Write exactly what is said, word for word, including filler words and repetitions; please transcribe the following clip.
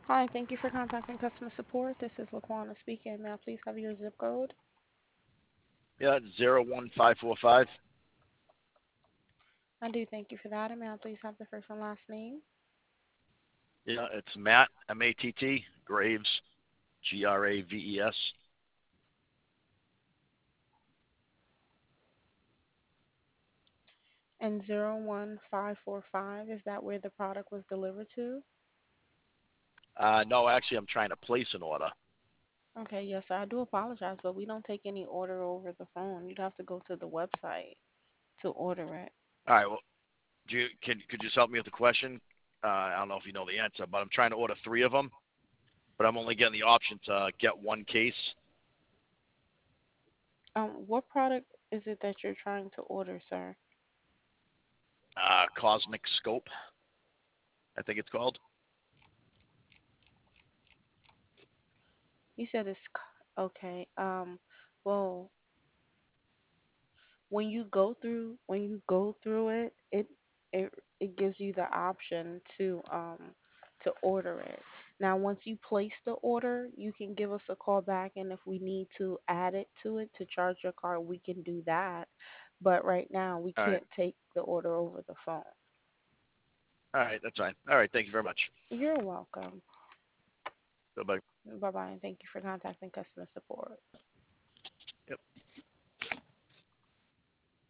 Hi, thank you for contacting customer support. This is Laquana speaking. May I please have your zip code? Yeah, zero one five four five. I do thank you for that. And may I please have the first and last name? Yeah, it's Matt, M A T T, Graves, G R A V E S. And zero one five four five, is that where the product was delivered to? Uh, no, actually, I'm trying to place an order. Okay, yes, I do apologize, but we don't take any order over the phone. You'd have to go to the website to order it. All right, well, do you, can, could you just help me with the question? Uh, I don't know if you know the answer, but I'm trying to order three of them, but I'm only getting the option to get one case. Um, what product is it that you're trying to order, sir? Uh, Cosmic Scope, I think it's called. You said it's c- okay. Um, well, when you go through when you go through it, it it it gives you the option to um to order it. Now, once you place the order, you can give us a call back, and if we need to add it to it to charge your card, we can do that. But right now, we All right, can't take the order over the phone. all right, that's fine. All right, thank you very much. You're welcome. Bye-bye. Bye bye, and thank you for contacting customer support.